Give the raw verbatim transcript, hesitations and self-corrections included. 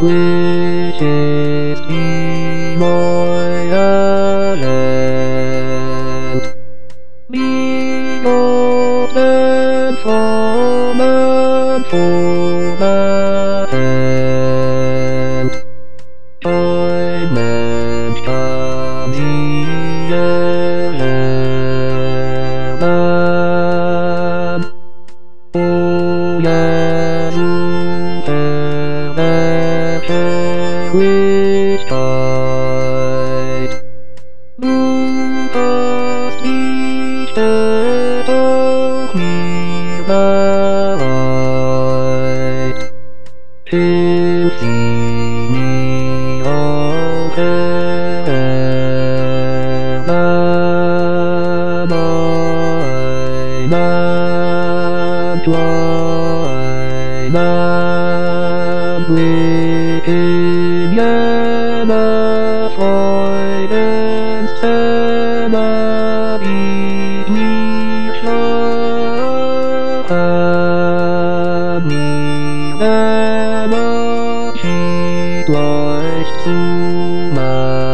wishes be loyal. Be golden from and for the hand. Join and come the eleven. Oh yeah, which tide move us each the oak we ride. Infinity of heaven, Lamb, Lamb, Lamb, wicked Yama, Freuden, Sema, Idli, Shami, Lamma, Schied, Leucht, Suma.